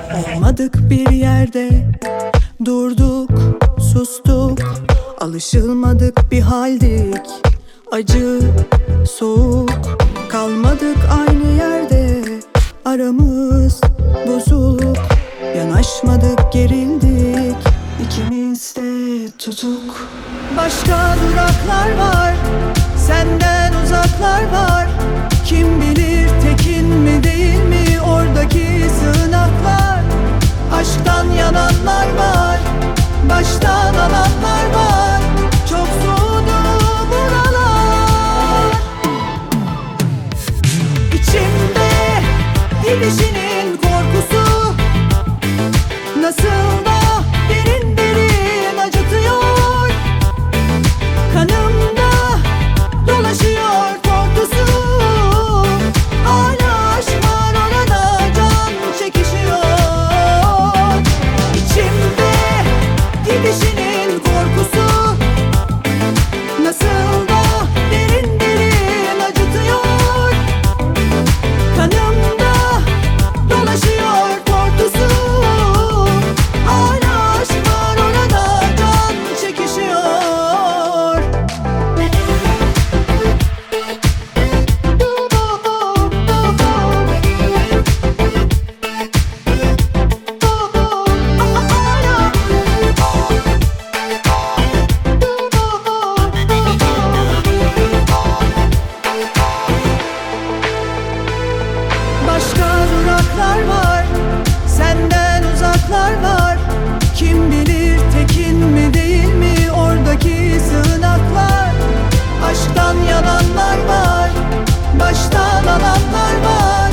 Olmadık bir yerde durduk, sustuk, alışılmadık bir haldik. Acı, soğuk, kalmadık aynı yerde. Aramız bozuk, yanaşmadık, gerildik. İkimiz de tutuk. Başka duraklar var, senden uzaklar var. Kim bilir tekin mi değil mi oradaki sığınaklar. Aşktan yananlar var, baştan alanlar var. Çok soğudu buralar. İçimde gidişinin korkusu, nasıl da derin derin acıtıyor. Kanımda dolaşıyor korkusu. Hala aşk var orada, can çekişiyor. İçimde gidişinin korkusu, nasıl da derin derin acıtıyor. Kanımda dolaşıyor korkusu. Hala aşk var orada, can çekişiyor. Başka duraklar var, senden uzaklar var. Kim bilir tekin mi değil mi oradaki sığınaklar. Aşktan yananlar var, baştan alanlar var.